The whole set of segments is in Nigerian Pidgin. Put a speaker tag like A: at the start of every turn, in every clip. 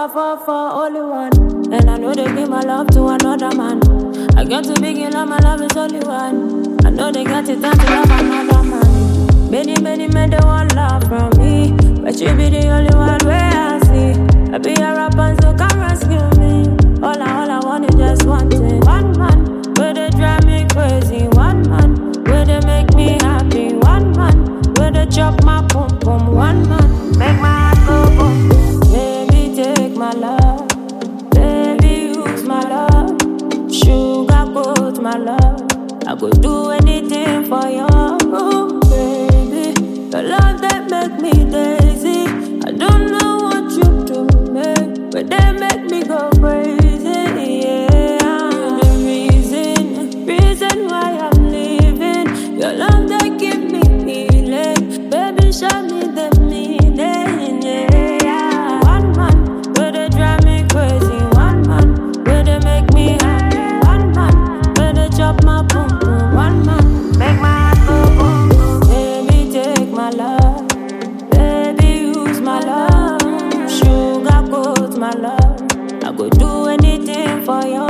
A: for only one. And I know they give my love to another man. I got to begin love, my love is only one. I know they got it time to love another man. Many men they want love from me, but you be the only one where I see. I be a rapper, so come rescue me. All I want is just one thing. One man, where they drive me crazy. One man, where they make me happy. One man, where they chop my pum pum. One man, make my heart go boom. Baby, take my love. Baby, use my love. Sugar coat my love. I could do anything for you, baby. The love that make me lazy. I don't know what you do, man, but they make me go crazy. Yeah, the reason why I'm living. Your love that give me healing, baby. Show me the meaning. Yeah, one man, where they drive me crazy. One man, where they make me happy. One man, where they chop my pum pum. One man, make my heart go boom boom. Baby, take my love. Baby, use my love. Sugar coat my love. I go do anything for you.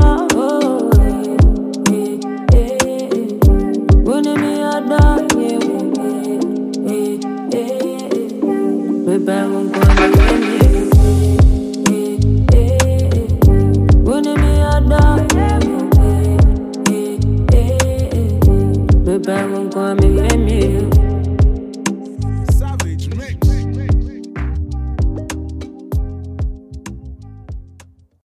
A: Running me a dog, yeah. Baby, I'm gonna